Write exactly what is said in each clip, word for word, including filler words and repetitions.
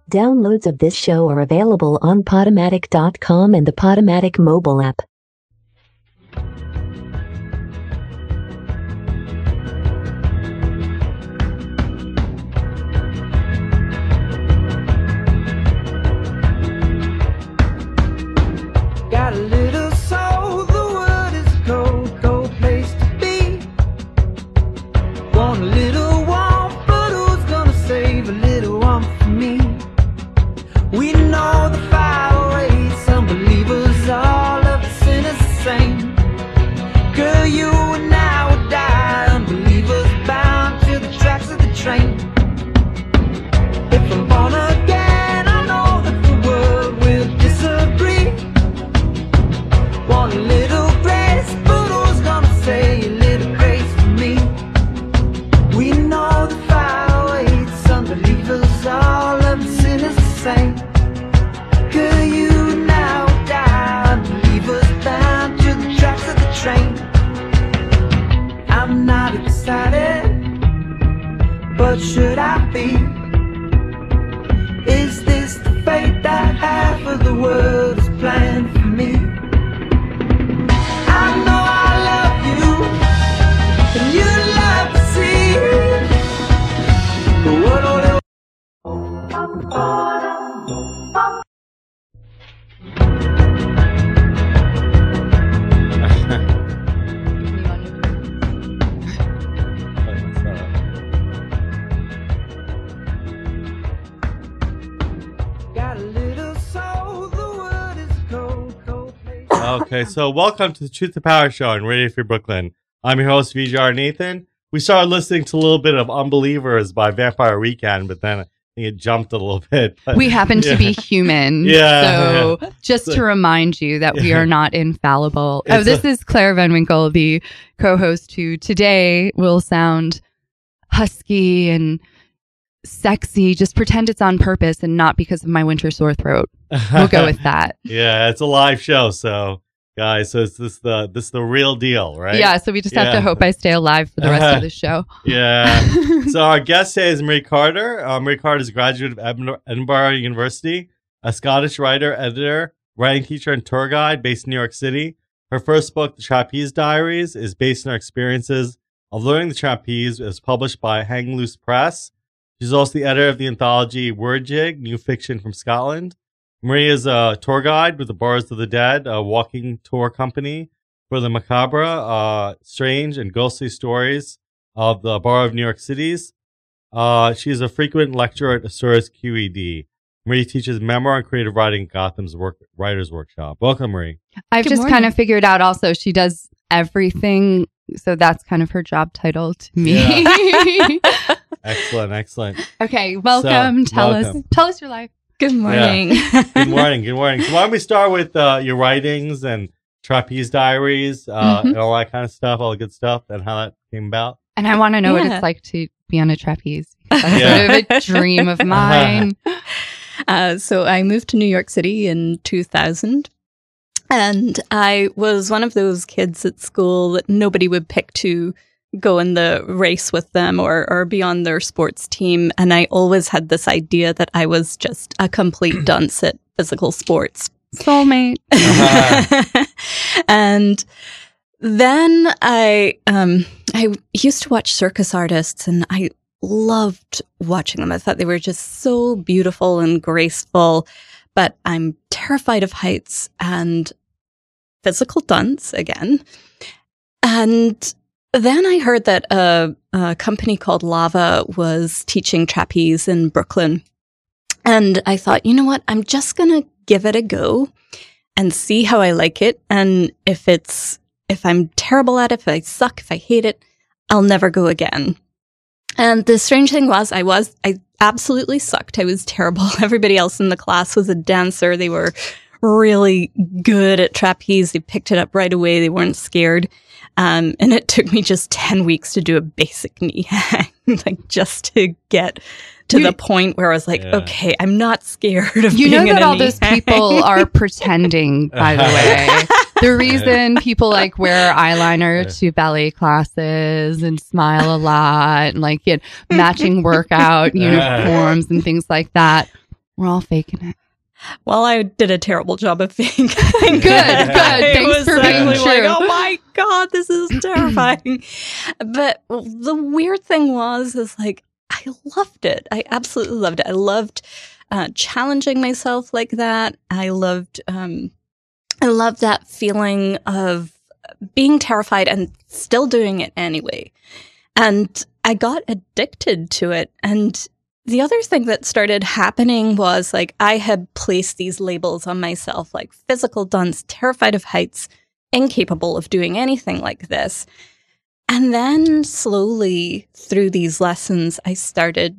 Downloads of this show are available on Podomatic dot com and the Podomatic mobile app. Got a little soul, the world is a cold, cold place to be. Want a little warmth, but who's gonna save a little warmth for me? We know the fire waits, some believers, all of us in the same. Girl, you and I would die, unbelievers bound to the tracks of the train. If I'm born again, I know that the world will disagree. Want a little grace, but who's gonna say a little grace for me? We know the fire waits, unbelievers, all of the sinners the same. Girl, you now die, unbelievers bound to the tracks of the train. I'm not excited, but should I be? Is this the fate that half of the world is planned for me? I know I love you, and you love to see it. But what do they- Got a little soul, the world is a cold, cold place. Okay, so welcome to the Truth to Power Show on Radio Free Brooklyn. I'm your host, V J R Nathan. We started listening to a little bit of Unbelievers by Vampire Weekend, but then I think it jumped a little bit. But, We happen to yeah. be human. Yeah, So yeah. just So- to remind you that we Yeah. are not infallible. Oh, It's this a- is Claire Van Winkle, the co-host, who today will sound husky and sexy. Just pretend it's on purpose and not because of my winter sore throat. We'll go with that. Yeah, it's a live show, so guys, so it's this the this the real deal, right? Yeah, so we just have Yeah. to hope I stay alive for the rest of the show. Yeah. So our guest today is Marie Carter. Uh, Marie Carter is a graduate of Edinburgh, Edinburgh University, a Scottish writer, editor, writing teacher, and tour guide based in New York City. Her first book, The Trapeze Diaries, is based on her experiences of learning the trapeze. It was published by Hang Loose Press. She's also the editor of the anthology Word Jig, New Fiction from Scotland. Marie is a tour guide with the Bars of the Dead, a walking tour company for the macabre, uh, strange, and ghostly stories of the Borough of New York City's. Uh, she is a frequent lecturer at Asur's Q E D. Marie teaches memoir and creative writing at Gotham's work, Writers Workshop. Welcome, Marie. I've Good just morning. kind of figured out also she does everything. So that's kind of her job title to me. Excellent, excellent. Okay, welcome. So, tell welcome. us tell us your life. Good morning. Good morning, good morning. So why don't we start with uh, your writings and Trapeze Diaries uh, Mhm. and all that kind of stuff, all the good stuff, and how that came about? And I want to know what Yeah. it's like to be on a trapeze. Because that's Yeah. sort of a dream of mine. Uh, so I moved to New York City in two thousand. And I was one of those kids at school that nobody would pick to go in the race with them or, or be on their sports team. And I always had this idea that I was just a complete dunce at physical sports. Soulmate. Uh-huh. And then I um, I used to watch circus artists, and I loved watching them. I thought they were just so beautiful and graceful. But I'm terrified of heights and physical dunce again. And then I heard that a, a company called Lava was teaching trapeze in Brooklyn. And I thought, you know what? I'm just going to give it a go and see how I like it. And if it's, if I'm terrible at it, if I suck, if I hate it, I'll never go again. And the strange thing was, I was, I absolutely sucked. I was terrible. Everybody else in the class was a dancer. They were really good at trapeze. They picked it up right away. They weren't scared. Um, and it took me just ten weeks to do a basic knee hang, like just to get to You- the point where I was like, Yeah. okay, I'm not scared of You know being in that a all knee those hang. people are pretending, by the way. The reason people like wear eyeliner to ballet classes and smile a lot and like get matching workout uniforms and things like that. We're all faking it. Well, I did a terrible job of thinking. Good, good. Thanks was for being actually like, true. oh my God, this is terrifying. But the weird thing was, is like, I loved it. I absolutely loved it. I loved uh, challenging myself like that. I loved, um, I loved that feeling of being terrified and still doing it anyway. And I got addicted to it. And the other thing that started happening was like I had placed these labels on myself, like physical dunce, terrified of heights, incapable of doing anything like this. And then slowly through these lessons, I started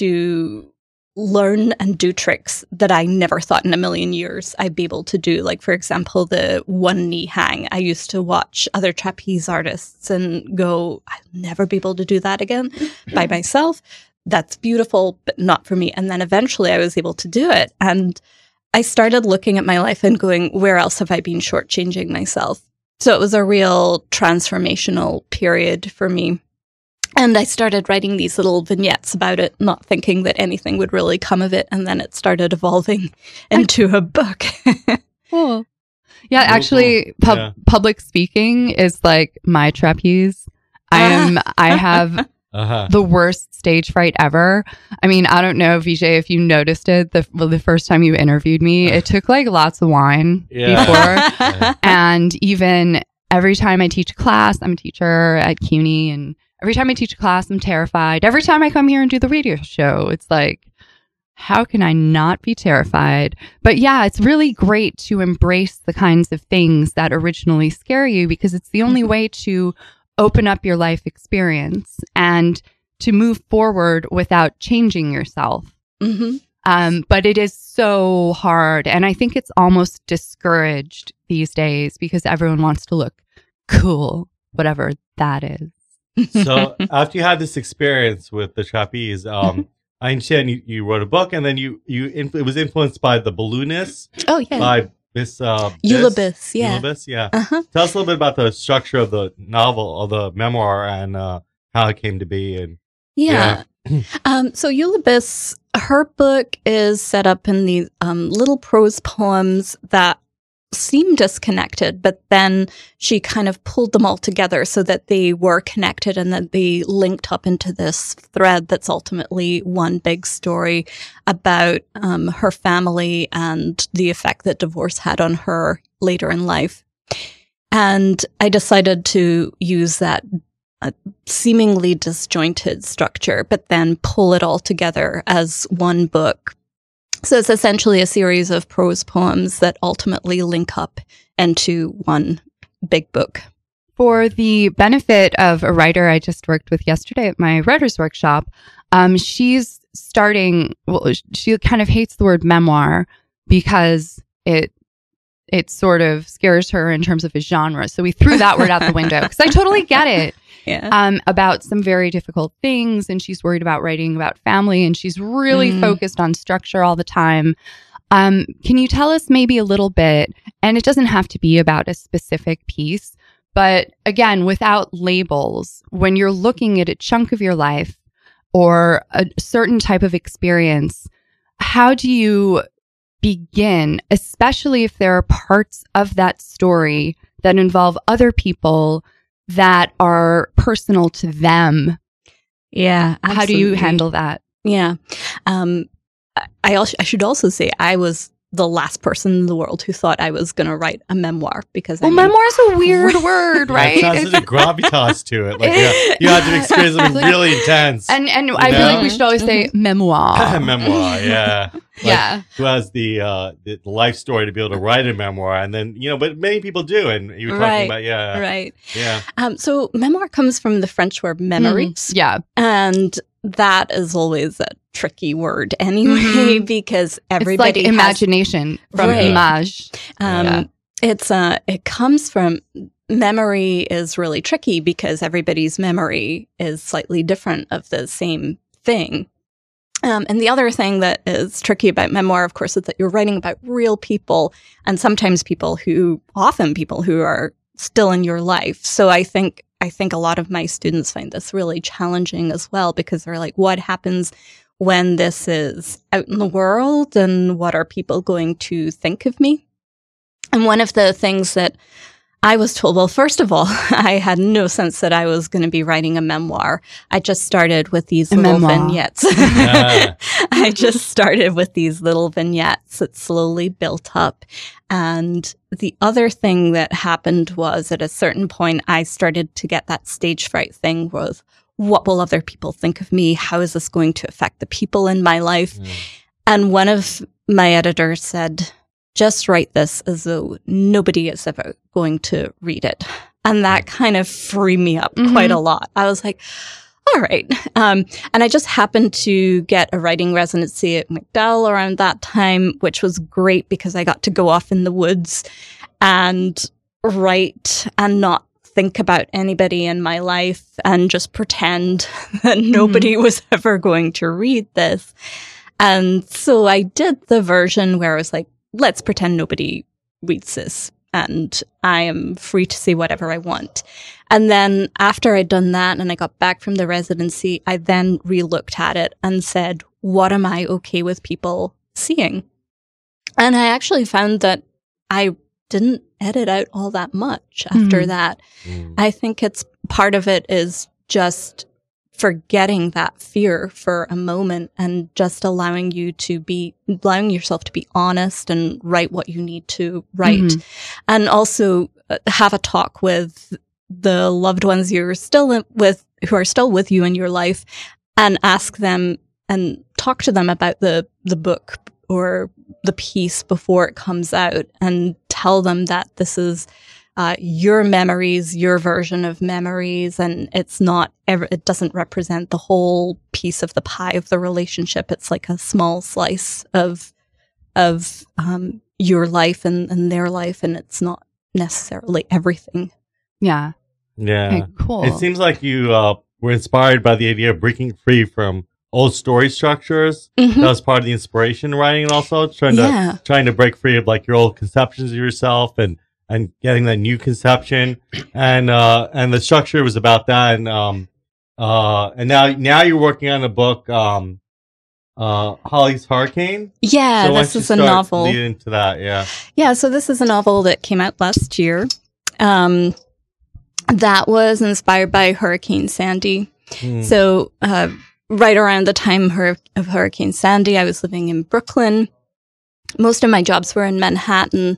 to learn and do tricks that I never thought in a million years I'd be able to do. Like, for example, the one knee hang. I used to watch other trapeze artists and go, I'll never be able to do that again by myself. That's beautiful, but not for me. And then eventually I was able to do it. And I started looking at my life and going, where else have I been shortchanging myself? So it was a real transformational period for me. And I started writing these little vignettes about it, not thinking that anything would really come of it. And then it started evolving into a book. Cool. Yeah, Cool, actually, cool. pub- Yeah. public speaking is like my trapeze. I am. I have Uh-huh. the worst stage fright ever. I mean, I don't know, V J, if you noticed it the well, the first time you interviewed me. It took like lots of wine Yeah. before, and even every time I teach a class, I'm a teacher at CUNY, and every time I teach a class, I'm terrified. Every time I come here and do the radio show, it's like, how can I not be terrified? But yeah, it's really great to embrace the kinds of things that originally scare you, because it's the only way to open up your life experience and to move forward without changing yourself. Mm-hmm. Um, but it is so hard. And I think it's almost discouraged these days because everyone wants to look cool, whatever that is. So after you had this experience with the trapeze, um, I understand you, you wrote a book, and then you you inf- it was influenced by The Balloonist Oh, yeah. by Miss uh, Eulabis, yeah. Eulabis, yeah. Uh-huh. Tell us a little bit about the structure of the novel or the memoir and uh, how it came to be. And Yeah. um, so Eulabis, her book is set up in these um, little prose poems that seem disconnected, but then she kind of pulled them all together so that they were connected and that they linked up into this thread that's ultimately one big story about um, her family and the effect that divorce had on her later in life. And I decided to use that a seemingly disjointed structure, but then pull it all together as one book. So it's essentially a series of prose poems that ultimately link up into one big book. For the benefit of a writer I just worked with yesterday at my writer's workshop, um, she's starting, well, she kind of hates the word memoir because it it sort of scares her in terms of a genre. So we threw that word out the window because I totally get it. Yeah. Um, about some very difficult things, and she's worried about writing about family, and she's really Mm. focused on structure all the time. Um, can you tell us maybe a little bit, and it doesn't have to be about a specific piece, but again, without labels, when you're looking at a chunk of your life or a certain type of experience, how do you begin, especially if there are parts of that story that involve other people that are personal to them? Yeah. How do you absolutely. handle that? Yeah. Um, I- I, also, I should also say I was the last person in the world who thought I was going to write a memoir because I Well, mean, memoir's a weird word, right? It sounds such a gravitas to it. Like, yeah, you had to experience something Like- really intense. And and I feel know? like we should always say memoir. Memoir, yeah. Like, Yeah. who has the uh the life story to be able to write a memoir, and then you know, but many people do, and you were talking Right, about yeah, right. yeah, Um, so memoir comes from the French word memories. Mm, yeah. And that is always a tricky word anyway, Mhm. because It's everybody like has, imagination from Right. image. um, Yeah. it's, uh, it comes from, memory is really tricky because everybody's memory is slightly different of the same thing. Um, and the other thing that is tricky about memoir, of course, is that you're writing about real people, and sometimes people who, often people who are still in your life. So I think, I think a lot of my students find this really challenging as well, because they're like, what happens when this is out in the world and what are people going to think of me? And one of the things that I was told, well, first of all, I had no sense that I was going to be writing a memoir. I just started with these A little memoir. vignettes. Yeah. I just started with these little vignettes that slowly built up. And the other thing that happened was at a certain point, I started to get that stage fright thing was, what will other people think of me? How is this going to affect the people in my life? Mm. And one of my editors said, just write this as though nobody is ever going to read it. And that kind of freed me up Mhm. quite a lot. I was like, all right. Um, and I just happened to get a writing residency at MacDowell around that time, which was great because I got to go off in the woods and write and not think about anybody in my life and just pretend that nobody was ever going to read this. And so I did the version where I was like, let's pretend nobody reads this and I am free to say whatever I want. And then after I'd done that and I got back from the residency, I then re-looked at it and said, what am I okay with people seeing? And I actually found that I didn't edit out all that much after Mhm. that. Mm. I think it's part of it is just forgetting that fear for a moment and just allowing you to be, allowing yourself to be honest and write what you need to write. Mhm. And also uh, have a talk with the loved ones you're still in, with, who are still with you in your life, and ask them and talk to them about the, the book or the piece before it comes out, and tell them that this is uh, your memories, your version of memories, and it's not ever, it doesn't represent the whole piece of the pie of the relationship. It's like a small slice of of um, your life and, and their life, and it's not necessarily everything. Yeah. Yeah. Okay, cool. It seems like you uh, were inspired by the idea of breaking free from old story structures. Mhm. That was part of the inspiration writing, and also trying to Yeah. trying to break free of like your old conceptions of yourself and and getting that new conception. And uh, and the structure was about that. And um uh and now now you're working on a book, um uh Holly's Hurricane. Yeah, So why this don't you is a start novel. leading into that, yeah. Yeah, so this is a novel that came out last year. Um, that was inspired by Hurricane Sandy. Hmm. So, uh, right around the time hur- of Hurricane Sandy, I was living in Brooklyn. Most of my jobs were in Manhattan.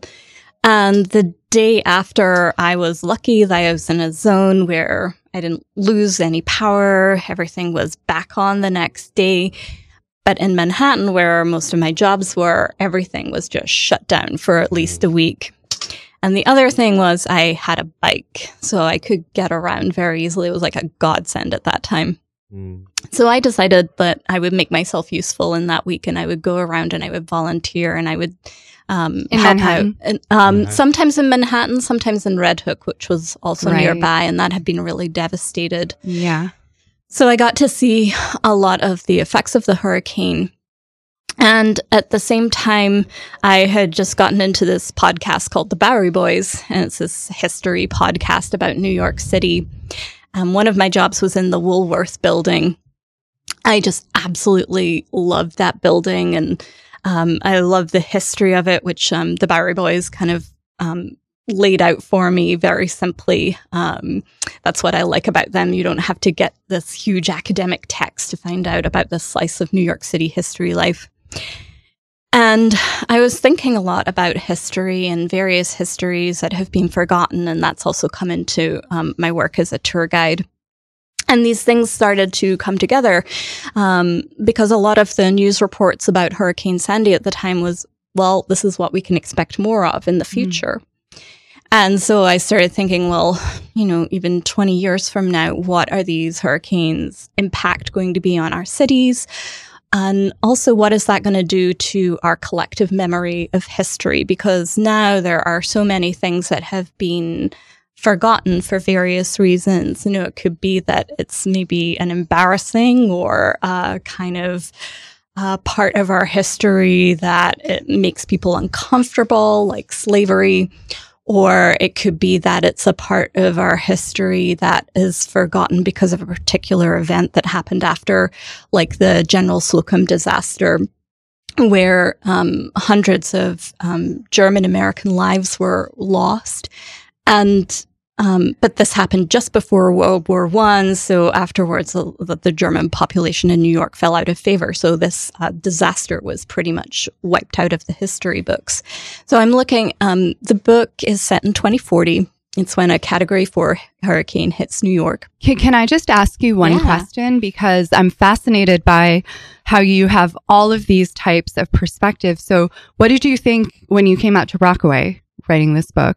And the day after, I was lucky that I was in a zone where I didn't lose any power. Everything was back on the next day. But in Manhattan, where most of my jobs were, everything was just shut down for at least a week. And the other thing was I had a bike, so I could get around very easily. It was like a godsend at that time. Hmm. So I decided that I would make myself useful in that week, and I would go around and I would volunteer and I would um, In help Manhattan? out. And, um, Manhattan. sometimes in Manhattan, sometimes in Red Hook, which was also Right. nearby, and that had been really devastated. Yeah. So I got to see a lot of the effects of the hurricane. And at the same time, I had just gotten into this podcast called The Bowery Boys, and it's this history podcast about New York City. Um, one of my jobs was in the Woolworth building. I just absolutely loved that building, and um, I love the history of it, which um, the Bowery Boys kind of um, laid out for me very simply. Um, that's what I like about them. You don't have to get this huge academic text to find out about this slice of New York City history life. And I was thinking a lot about history and various histories that have been forgotten, and that's also come into um, my work as a tour guide. And these things started to come together um, because a lot of the news reports about Hurricane Sandy at the time was, well, this is what we can expect more of in the future. Mm. And so I started thinking, well, you know, even twenty years from now, what are these hurricanes' impact going to be on our cities? And also, what is that going to do to our collective memory of history? Because now there are so many things that have been forgotten for various reasons. You know, it could be that it's maybe an embarrassing or uh, kind of uh, part of our history that it makes people uncomfortable, like slavery. or it could be that it's a part of our history that is forgotten because of a particular event that happened after, like the General Slocum disaster, where um, hundreds of um, German-American lives were lost. And Um, but this happened just before World War One, so afterwards the, the German population in New York fell out of favor. So this uh, disaster was pretty much wiped out of the history books. So I'm looking, um, the book is set in twenty forty. It's when a Category four hurricane hits New York. Can, can I just ask you one Yeah. question? Because I'm fascinated by how you have all of these types of perspectives. So what did you think when you came out to Rockaway writing this book?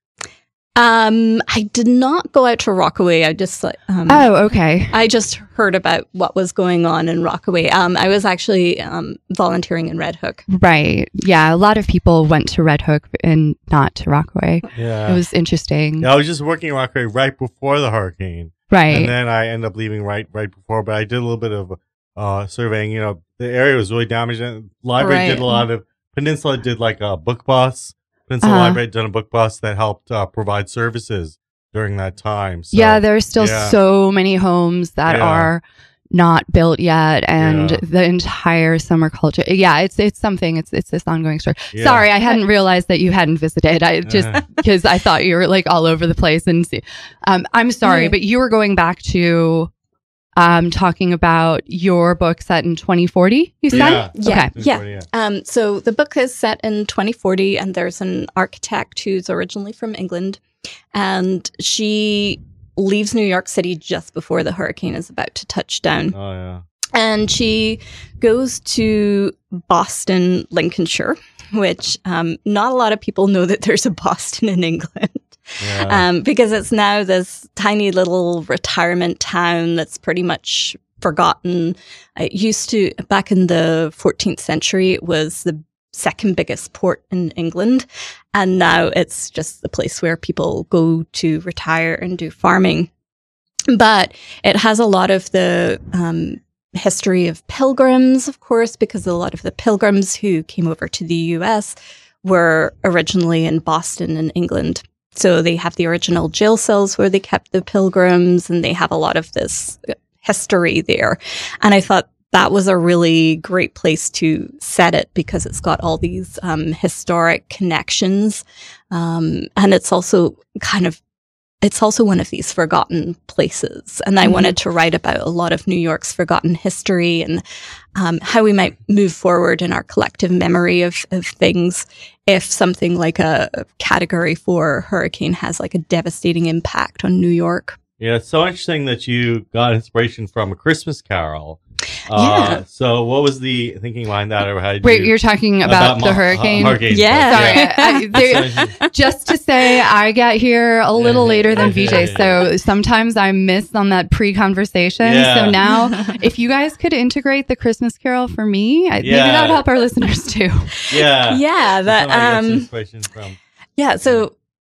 Um, I did not go out to Rockaway. I just, like, um, Oh, okay. I just heard about what was going on in Rockaway. Um, I was actually um, volunteering in Red Hook. Right. Yeah. A lot of people went to Red Hook and not to Rockaway. Yeah. It was interesting. Yeah, I was just working in Rockaway right before the hurricane. Right. And then I ended up leaving right right before, but I did a little bit of uh, surveying. You know, the area was really damaged. And library Right. did a lot of, Peninsula did like a book bus. Peninsula Uh-huh. Library had done a book bus that helped uh, provide services during that time. So, yeah. There are still yeah. so many homes that Yeah. are not built yet, and Yeah. the entire summer culture. Yeah. It's, it's something, it's, it's this ongoing story. Yeah. Sorry. I hadn't realized that you hadn't visited. I just, Uh-huh. because I thought you were like all over the place and see, um, I'm sorry, Yeah. but you were going back to, um, talking about your book set in twenty forty, you said? Yeah. Yeah. Okay. Yeah. Yeah. Um, so the book is set in twenty forty, and there's an architect who's originally from England, and she leaves New York City just before the hurricane is about to touch down. Oh, yeah. And she goes to Boston, Lincolnshire, which um, not a lot of people know that there's a Boston in England. Yeah. Um, because it's now this tiny little retirement town that's pretty much forgotten. It used to, back in the fourteenth century, it was the second biggest port in England. And now it's just the place where people go to retire and do farming. But it has a lot of the um, history of pilgrims, of course, because a lot of the pilgrims who came over to the U S were originally in Boston in England. So they have the original jail cells where they kept the pilgrims, and they have a lot of this history there. And I thought that was a really great place to set it because it's got all these um, historic connections. Um, and it's also kind of, it's also one of these forgotten places. And I Mhm. wanted to write about a lot of New York's forgotten history and um, how we might move forward in our collective memory of, of things if something like a Category four hurricane has like a devastating impact on New York. Yeah, it's so interesting that you got inspiration from A Christmas Carol. Yeah. Uh, so what was the thinking behind that? Or how did Wait, you, you're talking about, mo- the hurricane? Uh, hurricane. Yeah. Sorry, I, there, just to say, I get here a little later than V J, so sometimes I miss on that pre-conversation. Yeah. So now, if you guys could integrate the Christmas Carol for me, I, maybe Yeah. that would help our listeners too. Yeah. Yeah, that Somebody gets um inspiration from. yeah, so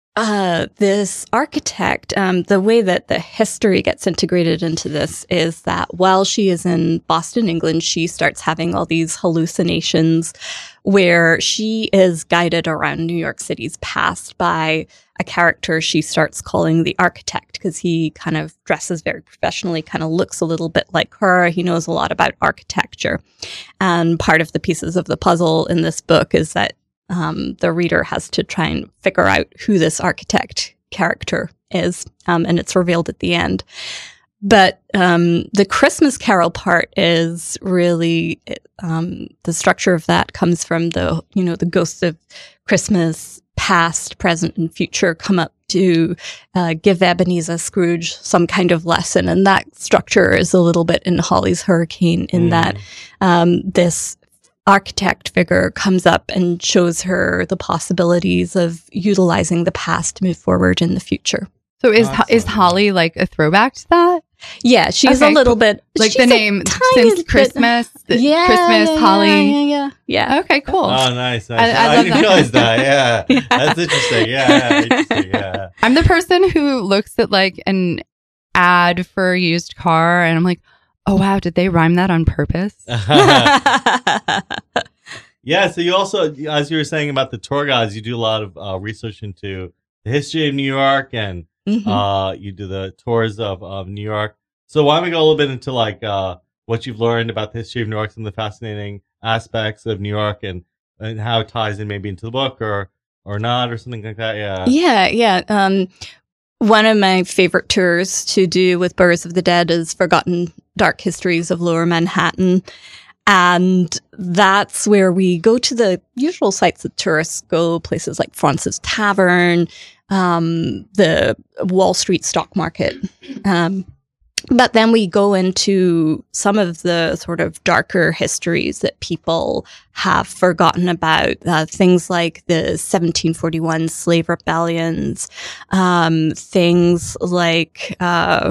uh this architect, um the way that the history gets integrated into this is that while she is in Boston, England, she starts having all these hallucinations where she is guided around New York City's past by a character she starts calling the architect because he kind of dresses very professionally, kind of looks a little bit like her. He knows a lot about architecture. And part of the pieces of the puzzle in this book is that um, the reader has to try and figure out who this architect character is. Um, and it's revealed at the end. But um, the Christmas Carol part is really, um, the structure of that comes from the, you know, the ghosts of Christmas past, present, and future come up to uh, give Ebenezer Scrooge some kind of lesson. And that structure is a little bit in Hawley's Hurricane in Mm. that um, this architect figure comes up and shows her the possibilities of utilizing the past to move forward in the future. So is Awesome. is Holly like a throwback to that? Yeah, she's Okay, a little bit Like she's the a name tiny since bit- Christmas, the yeah, Christmas, yeah, Holly. Yeah, yeah, yeah. yeah. Okay, cool. Oh, nice. nice. I- I I, love didn't that. realize that. Yeah. That's interesting. Yeah. yeah interesting. Yeah. I'm the person who looks at like an ad for a used car and I'm like, oh wow, did they rhyme that on purpose? Yeah, so you also, as you were saying about the tour guides, you do a lot of uh, research into the history of New York, and Mhm. uh, you do the tours of, of New York. So why don't we go a little bit into like uh, what you've learned about the history of New York, some of the fascinating aspects of New York, and, and how it ties in maybe into the book or or not or something like that. Yeah. Yeah, yeah. Um, one of my favorite tours to do with Burrs of the Dead is Forgotten Dark Histories of Lower Manhattan. And that's where we go to the usual sites that tourists go, places like Fraunces Tavern, um, the Wall Street stock market. Um, but then we go into some of the sort of darker histories that people have forgotten about, uh, things like the seventeen forty-one slave rebellions, um, things like, uh,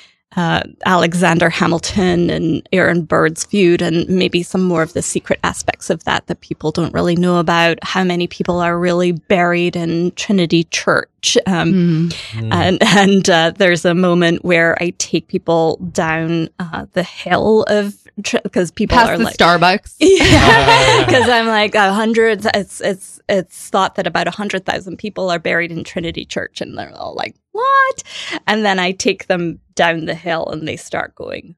Uh, Alexander Hamilton and Aaron Burr's feud, and maybe some more of the secret aspects of that that people don't really know about. How many people are really buried in Trinity Church? Um, Mm. Mm. And, and uh, there's a moment where I take people down uh, the hill of because people Past are the like Starbucks. yeah, because I'm like a hundred. It's it's it's thought that about a hundred thousand people are buried in Trinity Church, and they're all like, "What?" And then I take them down the hill, and they start going,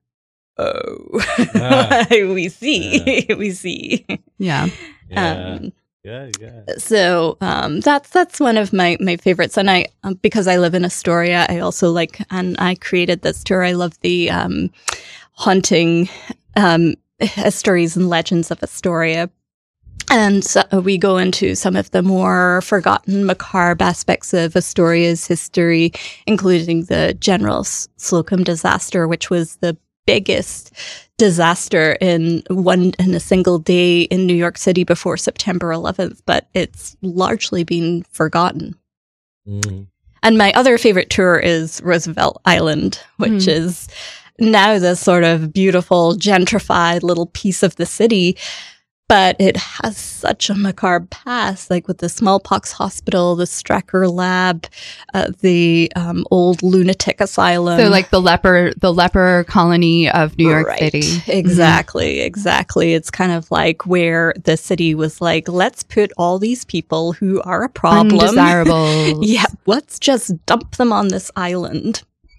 "Oh, Ah. we see, we see." Yeah. Yeah. Um, yeah, yeah. so um, that's that's one of my my favorites, and I um, because I live in Astoria, I also like, and I created this tour. I love the um, haunting um, stories and legends of Astoria. And so we go into some of the more forgotten, macabre aspects of Astoria's history, including the General Slocum disaster, which was the biggest disaster in one in a single day in New York City before September eleventh, but it's largely been forgotten. Mm. And my other favorite tour is Roosevelt Island, which Hmm. is now this sort of beautiful, gentrified little piece of the city. But it has such a macabre past, like with the smallpox hospital, the Strecker lab, uh, the um, old lunatic asylum. So like the leper, the leper colony of New York Right. City. Exactly, exactly. It's kind of like where the city was like, let's put all these people who are a problem. Undesirable. Yeah, let's just dump them on this island.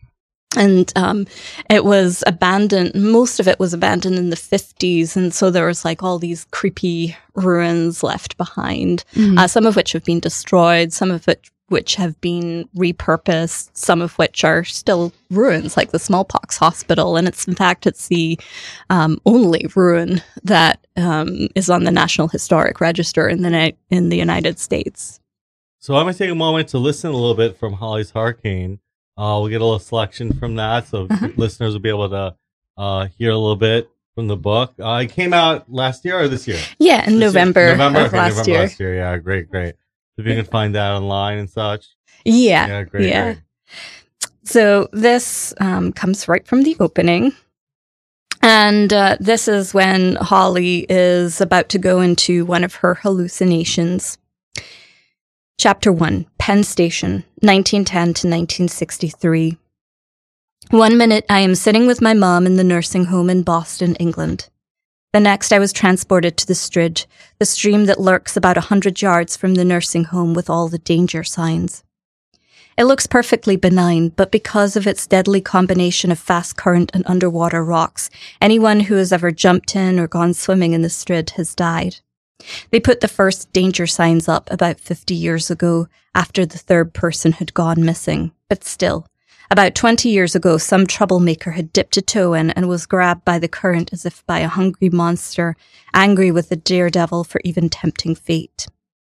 And um, it was abandoned. Most of it was abandoned in the fifties. And so there was like all these creepy ruins left behind, Mhm. uh, some of which have been destroyed, some of it which have been repurposed, some of which are still ruins, like the smallpox hospital. And it's, in fact, it's the um, only ruin that um, is on the National Historic Register in the, Ni- in the United States. So I'm going to take a moment to listen a little bit from Holly's Hurricane. Uh, we'll get a little selection from that, so Uh-huh. listeners will be able to uh, hear a little bit from the book. Uh, it came out last year or this year? Yeah, in This year? November, November, of okay, last November year. last year. Yeah, great, great. If you can find that online and such. Yeah, Yeah, great, yeah. great. So this um, comes right from the opening. And uh, this is when Holly is about to go into one of her hallucinations. Chapter one, Penn Station, nineteen ten to nineteen sixty-three. One minute I am sitting with my mom in the nursing home in Boston, England. The next I was transported to the Strid, the stream that lurks about a hundred yards from the nursing home with all the danger signs. It looks perfectly benign, but because of its deadly combination of fast current and underwater rocks, anyone who has ever jumped in or gone swimming in the Strid has died. They put the first danger signs up about fifty years ago, after the third person had gone missing. But still, about twenty years ago, some troublemaker had dipped a toe in and was grabbed by the current as if by a hungry monster, angry with the daredevil for even tempting fate.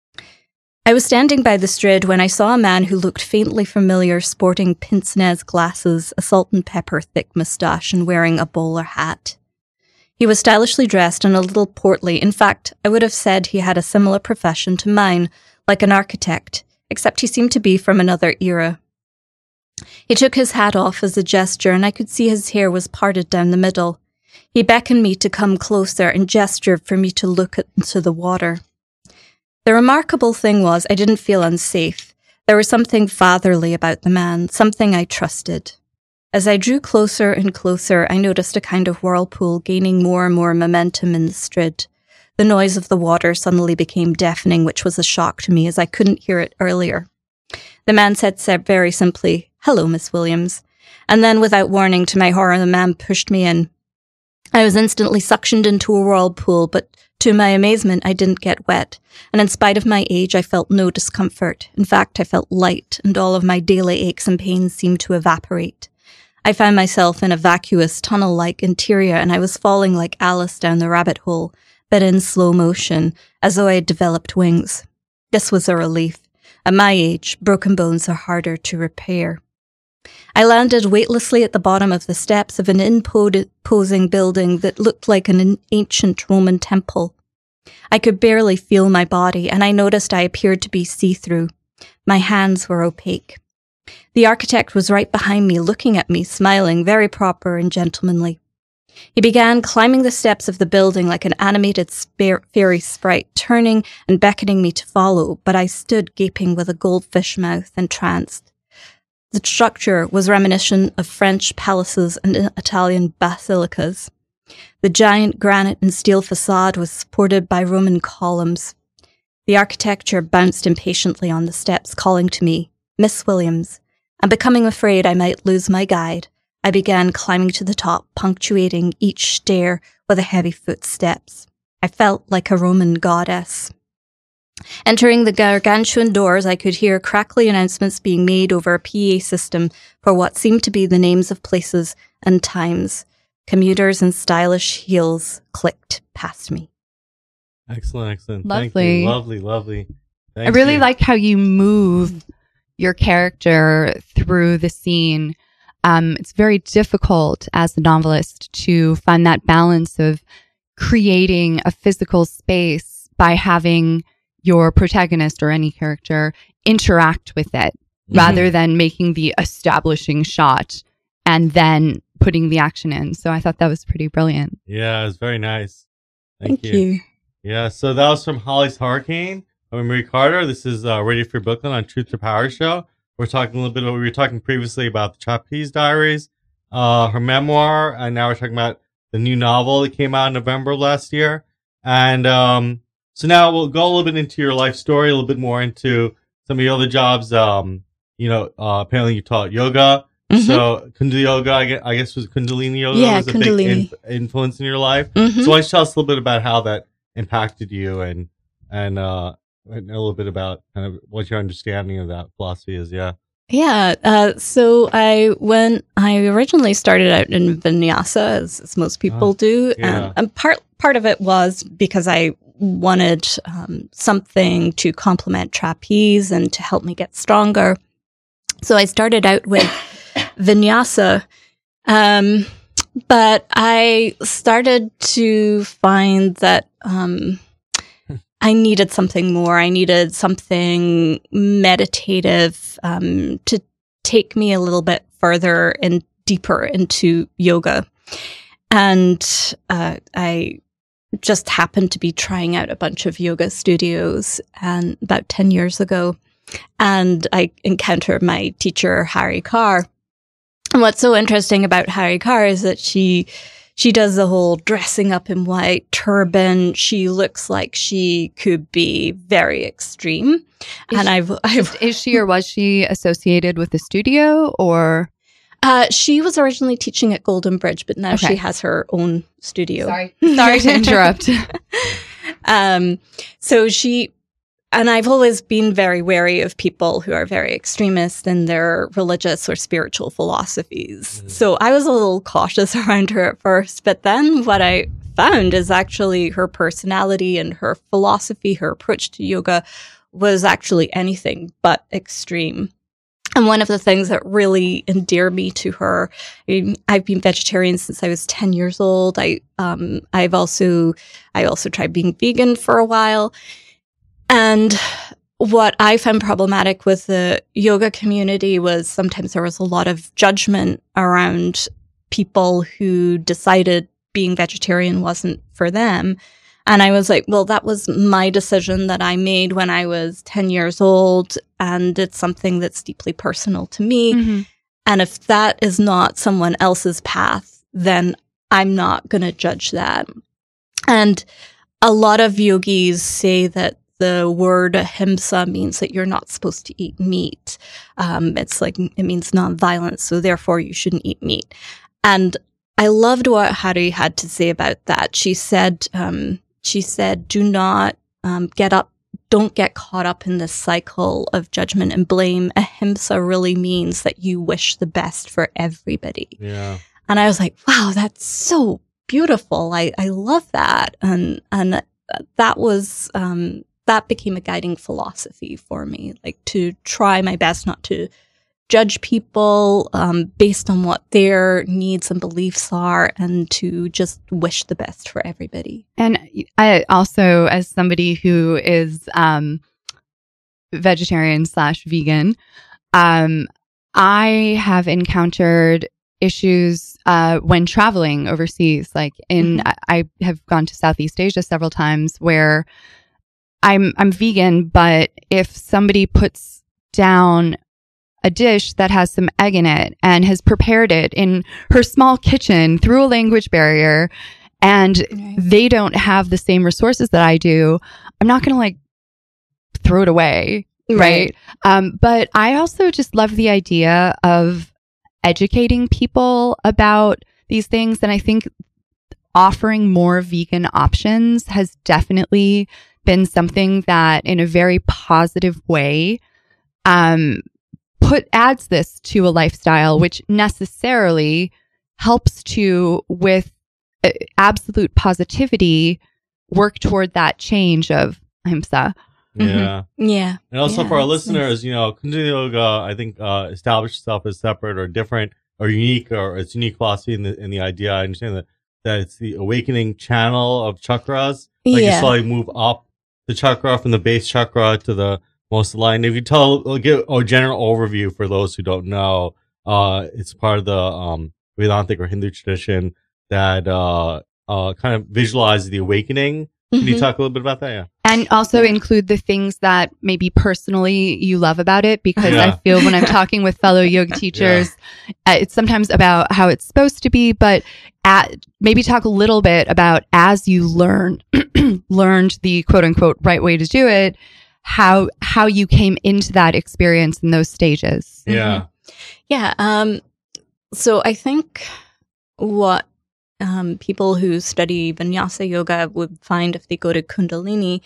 I was standing by the Strid when I saw a man who looked faintly familiar, sporting pince-nez glasses, a salt and pepper thick moustache, and wearing a bowler hat. He was stylishly dressed and a little portly. In fact, I would have said he had a similar profession to mine, like an architect, except he seemed to be from another era. He took his hat off as a gesture, and I could see his hair was parted down the middle. He beckoned me to come closer and gestured for me to look into the water. The remarkable thing was I didn't feel unsafe. There was something fatherly about the man, something I trusted. As I drew closer and closer, I noticed a kind of whirlpool gaining more and more momentum in the Strid. The noise of the water suddenly became deafening, which was a shock to me as I couldn't hear it earlier. The man said, said very simply, "Hello, Miss Williams." And then, without warning, to my horror, the man pushed me in. I was instantly suctioned into a whirlpool, but to my amazement, I didn't get wet. And in spite of my age, I felt no discomfort. In fact, I felt light, and all of my daily aches and pains seemed to evaporate. I found myself in a vacuous, tunnel-like interior, and I was falling like Alice down the rabbit hole, but in slow motion, as though I had developed wings. This was a relief. At my age, broken bones are harder to repair. I landed weightlessly at the bottom of the steps of an imposing building that looked like an ancient Roman temple. I could barely feel my body, and I noticed I appeared to be see-through. My hands were opaque. The architect was right behind me, looking at me, smiling, very proper and gentlemanly. He began climbing the steps of the building like an animated spare, fairy sprite, turning and beckoning me to follow, but I stood gaping with a goldfish mouth, entranced. The structure was reminiscent of French palaces and Italian basilicas. The giant granite and steel facade was supported by Roman columns. The architecture bounced impatiently on the steps, calling to me, "Miss Williams," and becoming afraid I might lose my guide, I began climbing to the top, punctuating each stair with a heavy footsteps. I felt like a Roman goddess. Entering the gargantuan doors, I could hear crackly announcements being made over a P A system for what seemed to be the names of places and times. Commuters in stylish heels clicked past me. Excellent, excellent. Lovely. Thank you. Lovely, lovely. Thank I really you. like how you move your character through the scene. Um, it's very difficult as a novelist to find that balance of creating a physical space by having your protagonist or any character interact with it Mm-hmm. rather than making the establishing shot and then putting the action in. So I thought that was pretty brilliant. Yeah, it was very nice. Thank, Thank you. Yeah, so that was from Holly's Hurricane. I'm Marie Carter. This is uh, Radio Free Brooklyn on Truth to Power Show. We're talking a little bit about, we were talking previously about the Trapeze Diaries, uh, her memoir, and now we're talking about the new novel that came out in November of last year. And um, so now we'll go a little bit into your life story, a little bit more into some of your other jobs. Um, you know, uh, apparently you taught yoga. Mhm. So Kundalini Yoga, I guess, I guess was Kundalini Yoga Yeah, was a Kundalini. big in- influence in your life. Mhm. So why don't you tell us a little bit about how that impacted you and and uh, and a little bit about kind of what your understanding of that philosophy is. Yeah. Yeah. Uh, so I when I originally started out in vinyasa, as, as most people Oh, do, yeah. um, and part part of it was because I wanted um, something to complement trapeze and to help me get stronger. So I started out with vinyasa, um, but I started to find that um, I needed something more. I needed something meditative um, to take me a little bit further and deeper into yoga. And uh, I just happened to be trying out a bunch of yoga studios and about ten years ago. And I encountered my teacher, Harry Carr. And what's so interesting about Harry Carr is that she she does the whole dressing up in white turban. She looks like she could be very extreme. Is and she- I've, I've Is she or was she associated with the studio or? uh, she was originally teaching at Golden Bridge, but now Okay. she has her own studio. Sorry, sorry to interrupt. um, so she, and I've always been very wary of people who are very extremist in their religious or spiritual philosophies. Mhm. So I was a little cautious around her at first, but then what I found is actually her personality and her philosophy, her approach to yoga was actually anything but extreme. And one of the things that really endeared me to her, I- I've been vegetarian since I was ten years old. I, um, I've also, I also tried being vegan for a while. And what I found problematic with the yoga community was sometimes there was a lot of judgment around people who decided being vegetarian wasn't for them. And I was like, well, that was my decision that I made when I was ten years old. And it's something that's deeply personal to me. Mhm. And if that is not someone else's path, then I'm not going to judge that. And a lot of yogis say that the word ahimsa means that you're not supposed to eat meat. Um, it's like, it means nonviolence, so therefore you shouldn't eat meat. And I loved what Hari had to say about that. She said, um, she said, do not um, get up, don't get caught up in this cycle of judgment and blame. Ahimsa really means that you wish the best for everybody. Yeah. And I was like, wow, that's so beautiful. I, I love that. And, and that was, um, that became a guiding philosophy for me, like to try my best not to judge people um, based on what their needs and beliefs are, and to just wish the best for everybody. And I also, as somebody who is um, vegetarian slash vegan, um, I have encountered issues uh, when traveling overseas. Like in, mm-hmm. I, I have gone to Southeast Asia several times where I'm I'm vegan, but if somebody puts down a dish that has some egg in it and has prepared it in her small kitchen through a language barrier, and Right. they don't have the same resources that I do, I'm not going to like throw it away, right? Right. Um, but I also just love the idea of educating people about these things, and I think offering more vegan options has definitely been something that in a very positive way um, put adds this to a lifestyle, which necessarily helps to, with uh, absolute positivity, work toward that change of ahimsa. Yeah. Yeah. And also Yeah, for our that's listeners, you know, Kundalini Yoga, I think, uh, established itself as separate or different or unique, or its unique philosophy in the, in the idea. I understand that, that it's the awakening channel of chakras. Like Yeah. you slowly move up the chakra from the base chakra to the most aligned. If you tell, like, give a general overview for those who don't know, uh, it's part of the, um, Vedantic or Hindu tradition that, uh, uh, kind of visualizes the awakening. Can you Mhm. talk a little bit about that? Yeah. And also include the things that maybe personally you love about it, because Yeah. I feel when I'm talking with fellow yoga teachers, uh, it's sometimes about how it's supposed to be, but at, maybe talk a little bit about as you learn, learned the quote unquote right way to do it, how how you came into that experience in those stages. Yeah. Yeah. Um, so I think what um, people who study Vinyasa Yoga would find if they go to Kundalini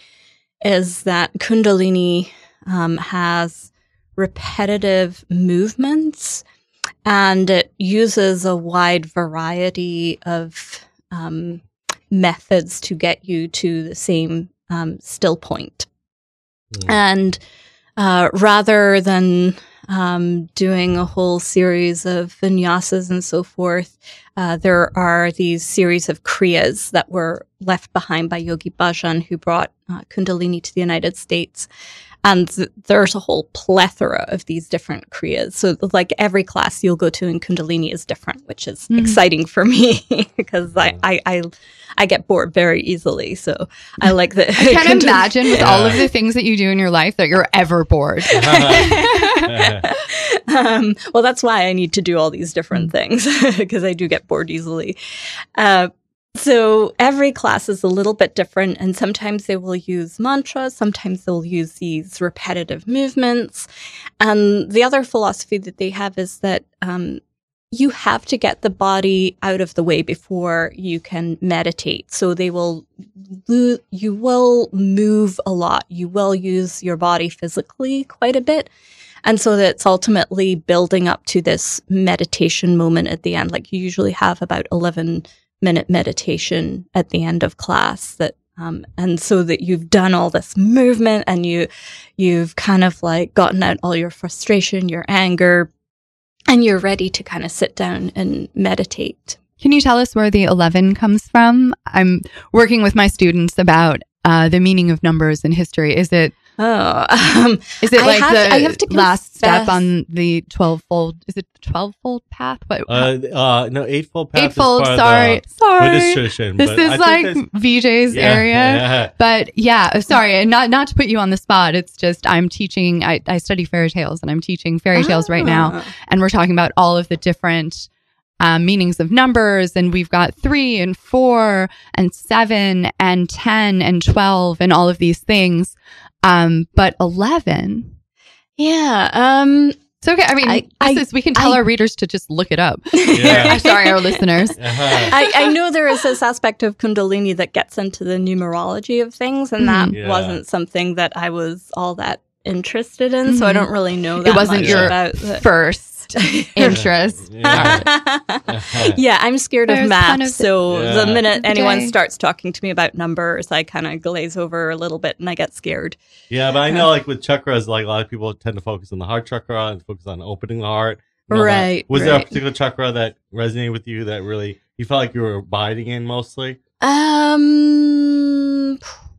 is that Kundalini um, has repetitive movements, and it uses a wide variety of um, methods to get you to the same um, still point. Mm. And uh, rather than um, doing a whole series of vinyasas and so forth, uh, there are these series of kriyas that were left behind by Yogi Bhajan, who brought uh, Kundalini to the United States. And th- there's a whole plethora of these different kriyas. So like every class you'll go to in Kundalini is different, which is Mhm. exciting for me because I, I, I, I get bored very easily. So I like that. I can't imagine with all of the things that you do in your life that you're ever bored. um, well, that's why I need to do all these different things because I do get bored easily. Uh, so every class is a little bit different, and sometimes they will use mantras, sometimes they'll use these repetitive movements. And the other philosophy that they have is that um, you have to get the body out of the way before you can meditate. So they will, lo- you will move a lot. You will use your body physically quite a bit. And so that's ultimately building up to this meditation moment at the end. Like you usually have about eleven minute meditation at the end of class that, um, and so that you've done all this movement and you, you've kind of like gotten out all your frustration, your anger, and you're ready to kind of sit down and meditate. Can you tell us where the eleven comes from? I'm working with my students about uh, the meaning of numbers in history. Is it Oh, um, is it I like have- the I have to last step confess- on the twelve-fold? Is it the twelve-fold path? What? Uh, uh, no, eightfold path. Eightfold. Is part Sorry, of the sorry. Buddhist tradition. This but is I think like that's- V J's yeah, area. yeah. But yeah, sorry, and not not to put you on the spot. It's just I'm teaching. I, I study fairy tales, and I'm teaching fairy tales right now, Ah. and we're talking about all of the different um, meanings of numbers, and we've got three and four and seven and ten and twelve and all of these things. Um, but eleven. Yeah. Um, It's okay. I mean, I- this I- is, we can tell I- our readers to just look it up. Yeah. Sorry, our listeners. Uh-huh. I, I know there is this aspect of Kundalini that gets into the numerology of things, and that Mhm. Yeah. wasn't something that I was all that interested in, so I Mhm. don't really know that It wasn't much your about the- First interest. Yeah. yeah, I'm scared There's of a ton math, of- so Yeah. the minute the anyone day. starts talking to me about numbers, I kind of glaze over a little bit and I get scared. Yeah, but I know, like with chakras, like a lot of people tend to focus on the heart chakra and focus on opening the heart. and all that. Right, Was there a right. particular chakra that resonated with you that really you felt like you were abiding in mostly? Um,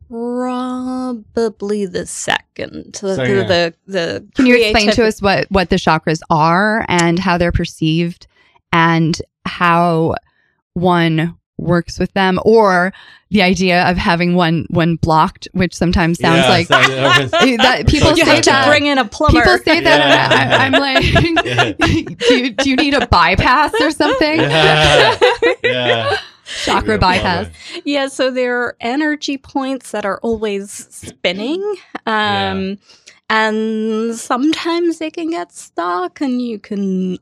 probably the second. The, So, the, yeah. the, the Can you explain to creativ- us what, what the chakras are and how they're perceived and how one works with them, or the idea of having one one blocked, which sometimes sounds Yeah, like so- Eh, that people You You say have to that. bring in a plumber. People say that, Yeah. and I, I'm like, Yeah. do, you, do you need a bypass or something? Yeah. Yeah. Chakra Yeah, bypass. probably. Yeah, so there are energy points that are always spinning. Um, And sometimes they can get stuck and you can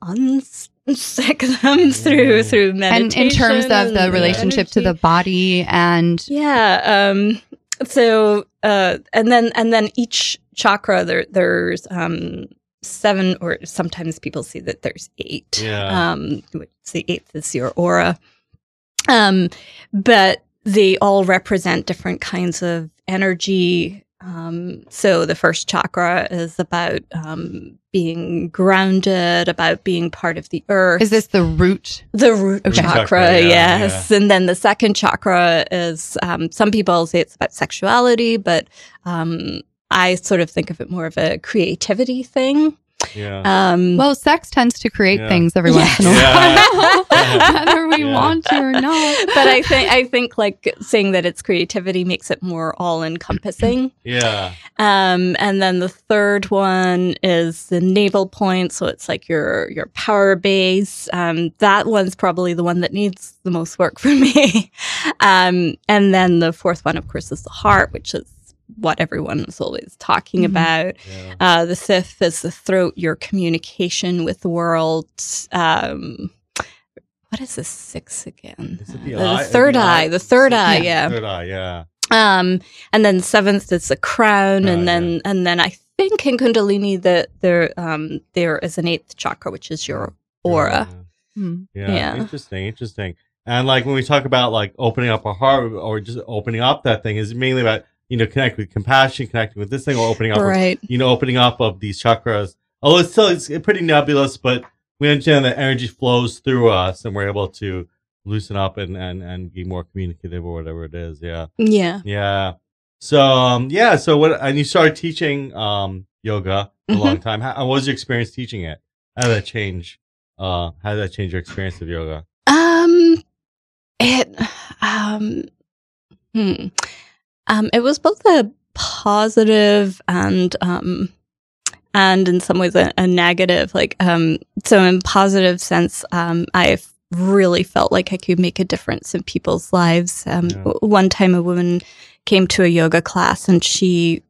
unstick them through through And meditation. in terms of the and relationship to the energy. body and Yeah. Um, so uh, and then and then each chakra there there's um seven, or sometimes people see that there's eight. Yeah. Um, which the eighth is your aura. Um, but they all represent different kinds of energy. Um, so the first chakra is about um, being grounded, about being part of the earth. is this the root? The root Okay. chakra, Chakra, yeah, yes. And then the second chakra is, um, some people say it's about sexuality, but um, I sort of think of it more of a creativity thing. Yeah. Um, Well, sex tends to create Yeah. things every once in a Yeah. while, whether we Yeah. want to or not. but I think I think like saying that it's creativity makes it more all encompassing. yeah. Um, and then the third one is the navel point, so it's like your your power base. Um, that one's probably the one that needs the most work for me. um, and then the fourth one, of course, is the heart, which is what everyone is always talking Mhm. about. Yeah. Uh, the fifth is the throat, your communication with the world. Um, what is the sixth again? Is it the Uh, eye- the third the eye. eye? The third eye, Yeah. yeah. Third eye, yeah. Um, and then seventh is the crown, Crown, and then and then I think in Kundalini that there um there is an eighth chakra, which is your aura. Hmm. Yeah. Yeah. Interesting. Interesting. And like when we talk about like opening up our heart or just opening up that thing, is it mainly about, you know, connecting with compassion, connecting with this thing, or opening up, with, Right. you know, opening up of these chakras. Although it's still it's pretty nebulous, but we understand that energy flows through us, and we're able to loosen up and and and be more communicative or whatever it is. Yeah. Yeah. Yeah. So um, yeah. So what? And you started teaching um yoga for a long time. How, how was your experience teaching it? How did that change? Uh, how did that change your experience of yoga? Um, it um, hmm. um, it was both a positive and um, and in some ways a, a negative. Like um, so in positive sense, um, I've really felt like I could make a difference in people's lives. Um, Yeah. w- one time a woman came to a yoga class and she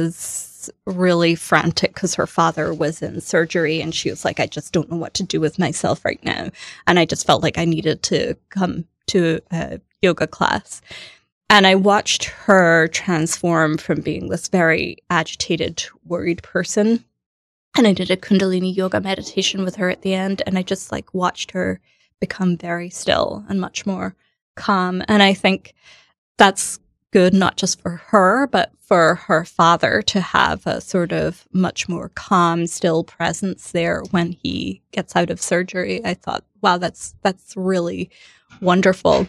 was really frantic because her father was in surgery, and she was like, I just don't know what to do with myself right now. And I just felt like I needed to come to a yoga class. And I watched her transform from being this very agitated, worried person. And I did a Kundalini yoga meditation with her at the end. And I just like watched her become very still and much more calm. And I think that's good, not just for her, but for her father to have a sort of much more calm, still presence there when he gets out of surgery. I thought, wow, that's that's really wonderful.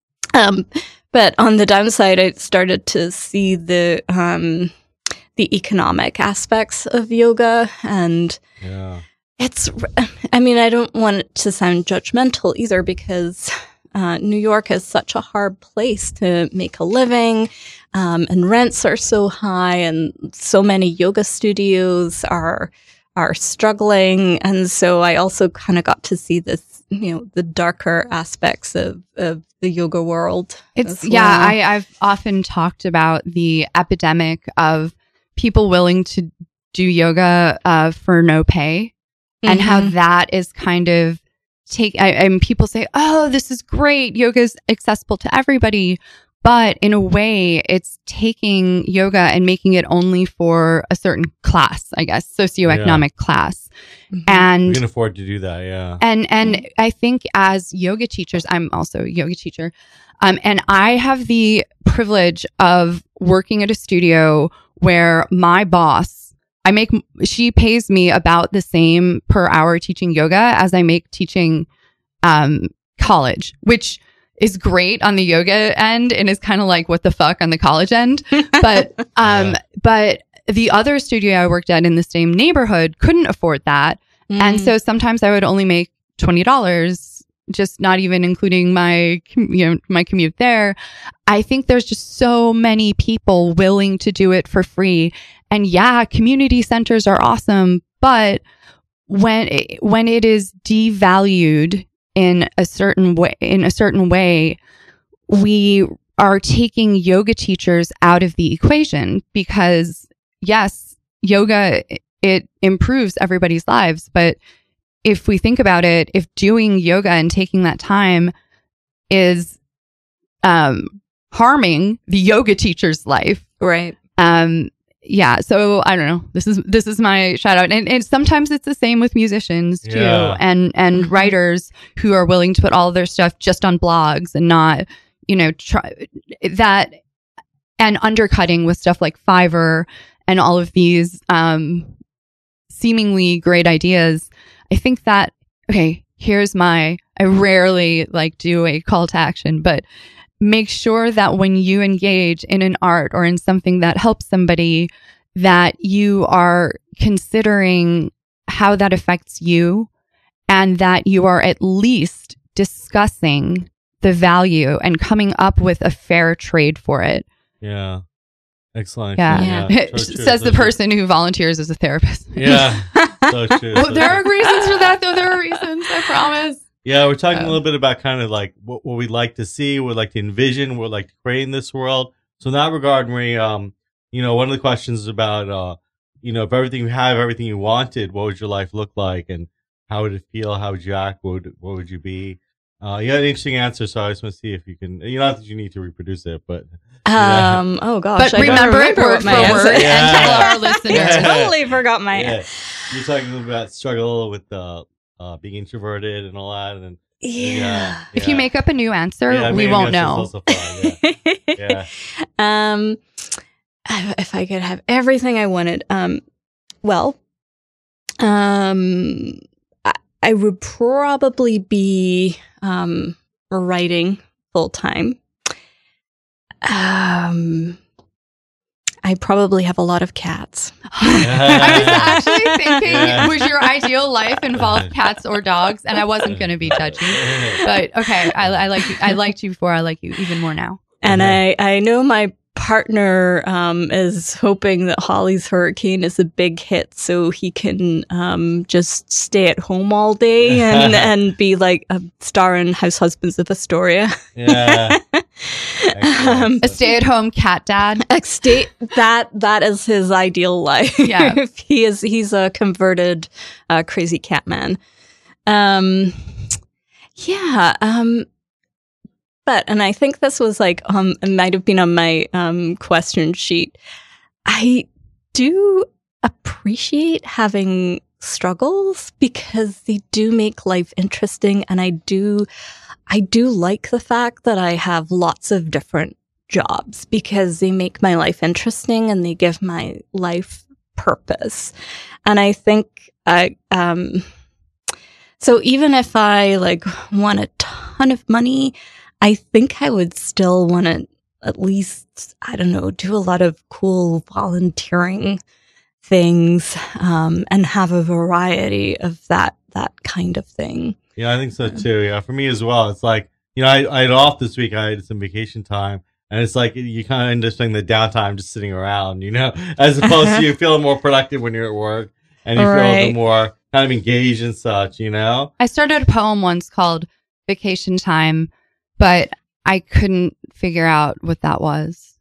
Um, but on the downside, I started to see the um, the economic aspects of yoga, and Yeah. it's, I mean, I don't want it to sound judgmental either, because uh, New York is such a hard place to make a living, um, and rents are so high, and so many yoga studios are are struggling. And so I also kind of got to see this, you know, the darker aspects of, of the yoga world. It's as yeah, well. I, I've often talked about the epidemic of people willing to do yoga uh, for no pay, and how Mhm. that is kind of take. I, and people say, "Oh, this is great. Yoga is accessible to everybody," but in a way, it's taking yoga and making it only for a certain class, I guess, socioeconomic class, Mhm. We and can afford to do that. Yeah. and and I think as yoga teachers, I'm also a yoga teacher, um, and I have the privilege of working at a studio where my boss, I make, she pays me about the same per hour teaching yoga as I make teaching um, college, which is great on the yoga end and is kind of like what the fuck on the college end, but um, Yeah. but the other studio I worked at in the same neighborhood couldn't afford that. And Mm. so sometimes I would only make twenty dollars, just not even including my, com- you know, my commute there. I think there's just so many people willing to do it for free. And yeah, community centers are awesome, but when it, when it is devalued in a certain way, in a certain way, we are taking yoga teachers out of the equation, because yes, yoga, it improves everybody's lives. But if we think about it, if doing yoga and taking that time is um, harming the yoga teacher's life, Right. um, yeah. So I don't know. This is this is my shout out, and, and sometimes it's the same with musicians too, Yeah. and and Mhm. writers who are willing to put all of their stuff just on blogs and not, you know, try that, and undercutting with stuff like Fiverr and all of these um, seemingly great ideas. I think that, okay, here's my, I rarely like do a call to action, but make sure that when you engage in an art or in something that helps somebody, that you are considering how that affects you, and that you are at least discussing the value and coming up with a fair trade for it. Yeah. Excellent. Yeah. Yeah. So true, Says so the true. person who volunteers as a therapist. Yeah. So true. Oh, so there true. are reasons for that, though. There are reasons, I promise. Yeah, we're talking Um, a little bit about kind of like what, what we'd like to see, what we'd like to envision, what we'd like to create in this world. So in that regard, Marie, um, you know, one of the questions is about, uh, you know, if everything you have, everything you wanted, what would your life look like, and how would it feel? How would you act? What would, what would you be? Uh, you had an interesting answer, so I just want to see if you can. You know, not that you need to reproduce it, but Yeah. Um. Oh gosh. But I don't remember it remember word what for my answer word is. Yeah. and tell our listeners. Yeah. Totally forgot my. yeah, you're talking about struggle with uh, uh, being introverted and all that, and Yeah. If you yeah. make up a new answer, Yeah, we maybe won't that's know. also fun, yeah. Yeah. Um, if I could have everything I wanted, um, well, um, I, I would probably be um writing full time. Um, I probably have a lot of cats. I was actually thinking, Yeah. would your ideal life involve cats or dogs? And I wasn't going to be touchy. But okay, I, I like you. I liked you before. I like you even more now. And Mhm. I, I know my partner um, is hoping that Holly's Hurricane is a big hit so he can um, just stay at home all day and, and be like a star in House Husbands of Astoria. Yeah. Excellent. Um, A stay-at-home cat dad. a state that that is his ideal life. Yeah. he is he's a converted uh, crazy cat man. Um, yeah. Um, but and I think this was like um it might have been on my um question sheet. I do appreciate having struggles because they do make life interesting, and I do I do like the fact that I have lots of different jobs because they make my life interesting and they give my life purpose. And I think I um so even if I like want a ton of money, I think I would still want to at least, I don't know, do a lot of cool volunteering things um, and have a variety of that that kind of thing. Yeah, I think so too. Yeah, for me as well. It's like, you know, I, I had off this week. I had some vacation time. And it's like you kind of end up spending the downtime just sitting around, you know, as opposed to you feeling more productive when you're at work. and you feel a Right. little more kind of engaged and such, you know? I started a poem once called Vacation Time, but I couldn't figure out what that was.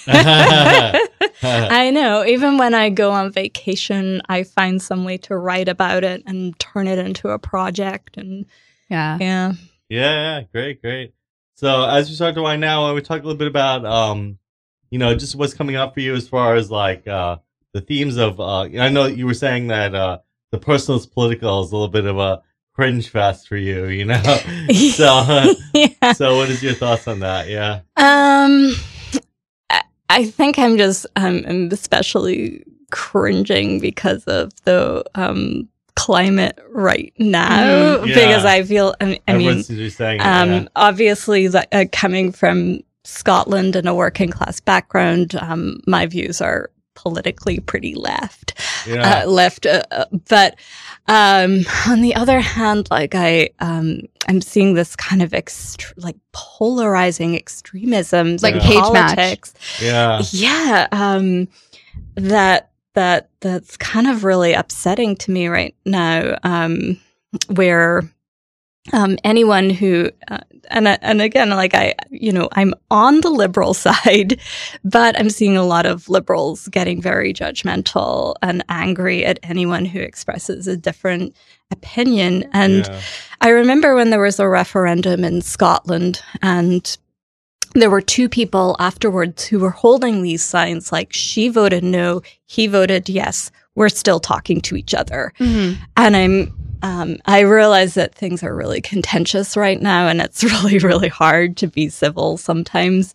I know. Even when I go on vacation, I find some way to write about it and turn it into a project. And Yeah. yeah. Yeah, yeah, great, great. So as we start to wind down, we talk a little bit about, um, you know, just what's coming up for you as far as like uh, the themes of. Uh, I know you were saying that uh, the personal is political is a little bit of a cringe fest for you, you know. so, uh, yeah. so what is your thoughts on that? Yeah. Um, I- I think I'm just um, I'm especially cringing because of the um climate right now Mm, yeah. because I feel I, I Everyone mean seems to be saying it, um yeah. obviously like, uh, coming from Scotland and a working class background, um my views are politically pretty left. Yeah. uh, left. Uh, uh, but um, on the other hand, like I, um, I'm seeing this kind of ext- like polarizing extremism, Like Yeah. cage match. politics. yeah. Yeah, um, that that that's kind of really upsetting to me right now. Um, where um, anyone who uh, and and again, like I, you know, I'm on the liberal side, but I'm seeing a lot of liberals getting very judgmental and angry at anyone who expresses a different opinion. And yeah. I remember when there was a referendum in Scotland, and there were two people afterwards who were holding these signs like, she voted no, he voted yes. We're still talking to each other. Mhm. And I'm, um, I realize that things are really contentious right now, and it's really, really hard to be civil sometimes.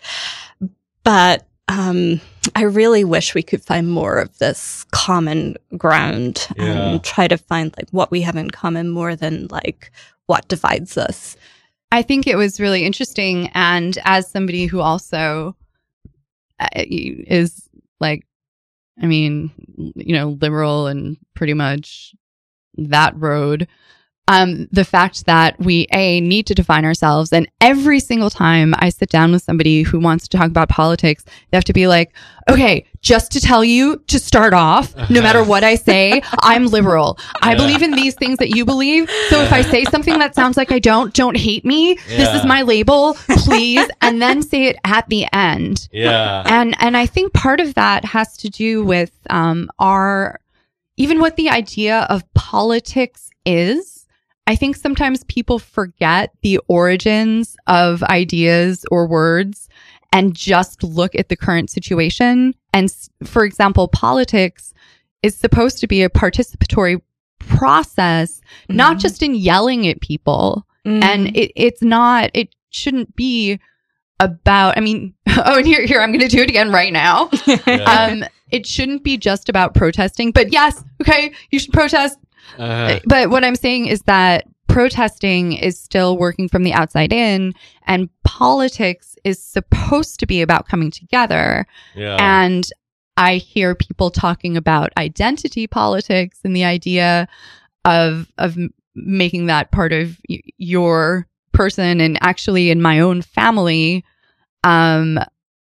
But um, I really wish we could find more of this common ground Yeah. and try to find like what we have in common more than like what divides us. I think it was really interesting. And as somebody who also uh, is like, I mean, you know, liberal and pretty much that road, um, the fact that we, A, need to define ourselves. And every single time I sit down with somebody who wants to talk about politics, they have to be like, okay, just to tell you to start off, no matter what I say, I'm liberal. I Yeah. believe in these things that you believe. So if I say something that sounds like I don't, don't hate me. This Yeah. is my label, please. And then say it at the end. Yeah. And and I think part of that has to do with um, our, even what the idea of politics is. I think sometimes people forget the origins of ideas or words and just look at the current situation. And s- for example, politics is supposed to be a participatory process, not Mhm. just in yelling at people. Mhm. And it, it's not, it shouldn't be about, I mean, oh, and here, here, I'm going to do it again right now. Yeah. Um, it shouldn't be just about protesting, but yes, okay, you should protest. Uh, But what I'm saying is that protesting is still working from the outside in, and politics is supposed to be about coming together. yeah. And I hear people talking about identity politics and the idea of of m- making that part of y- your person. And actually, in my own family, um,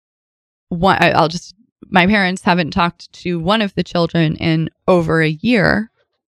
one, I- I'll just my parents haven't talked to one of the children in over a year.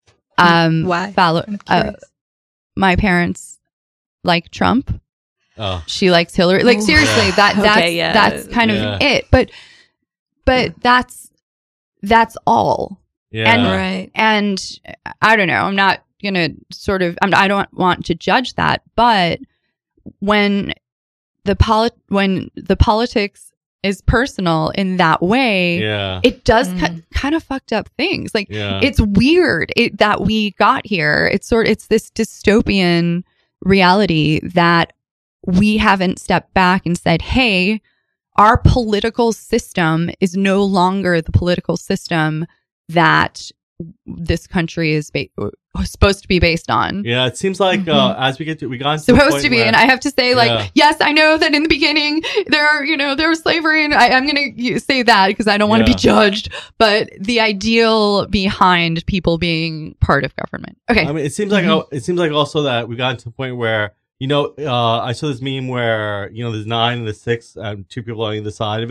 Um, Why? Follow, I'm uh, curious. my parents like Trump. oh. She likes Hillary. Like Oh. seriously, Yeah. that that's Okay, yeah. that's kind Yeah. of it. But but that's that's all. Yeah. And- Right. And I don't know. I'm not gonna sort of. I'm, I don't want to judge that. But when the polit when the politics is personal in that way, yeah. it does Mm. ki- kind of fucked up things. Like yeah. it's weird it, that we got here. It's sort it's this dystopian reality that we haven't stepped back and said, hey, our political system is no longer the political system that this country is ba- supposed to be based on. Yeah, it seems like uh, as we get to, we got to the Supposed point to be, where- and I have to say, like, Yeah. yes, I know that in the beginning there, are, you know, there was slavery, and I, I'm going to say that because I don't want to Yeah. be judged. But the ideal behind people being part of government. Okay, I mean, it seems like Mhm. oh, it seems like also that we got to the point where you know uh, I saw this meme where you know there's nine and the six, and two people on either side of it,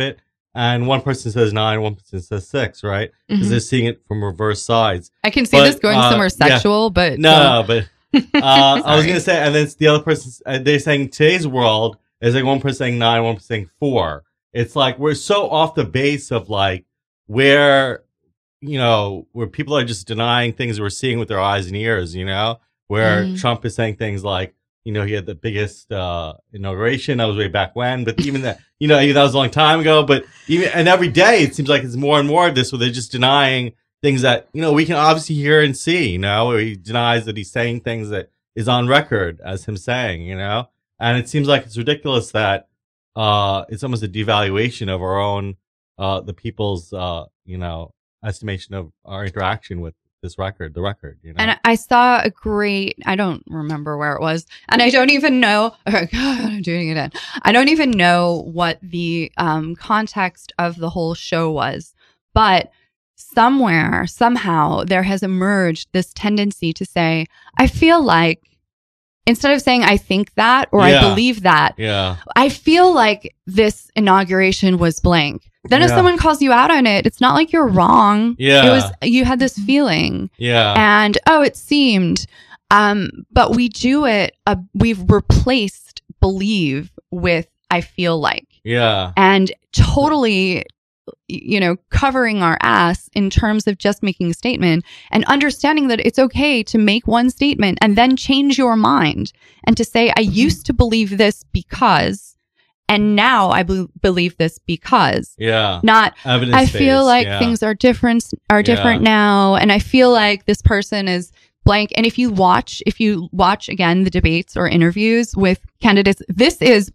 and one person says nine, one person says six, right? Because Mhm. they're seeing it from reverse sides. I can see But, this going uh, somewhere yeah. sexual, but No, no, but uh, I was Sorry. gonna say, and then it's the other person. Uh, they're saying today's world is like one person saying nine, one person saying four. It's like we're so off the base of like where you know where people are just denying things we're seeing with their eyes and ears. You know, where Mm. Trump is saying things like, you know, he had the biggest uh, inauguration. That was way back when, but even that, you know, that was a long time ago. But even and every day it seems like it's more and more of this, where they're just denying things that, you know, we can obviously hear and see, you know, where he denies that he's saying things that is on record as him saying, you know, and it seems like it's ridiculous that uh, it's almost a devaluation of our own, uh, the people's, uh, you know, estimation of our interaction with this record, the record, you know. And I saw a great, I don't remember where it was. And I don't even know, oh God, I'm doing it again. I don't even know what the um, context of the whole show was. But somewhere, somehow, there has emerged this tendency to say, I feel like, instead of saying I think that or Yeah. I believe that, Yeah. I feel like this inauguration was blank. Then if Yeah. someone calls you out on it, it's not like you're wrong. Yeah. It was, you had this feeling. Yeah. And oh, it seemed. Um, but we do it, uh, we've replaced believe with I feel like. Yeah. And totally, you know, covering our ass in terms of just making a statement and understanding that it's okay to make one statement and then change your mind and to say, I used to believe this because, and now I be- believe this because. Yeah. Not, Evidence I feel based, like yeah. things are different, are different Yeah. now. And I feel like this person is blank. And if you watch, if you watch again, the debates or interviews with candidates, this is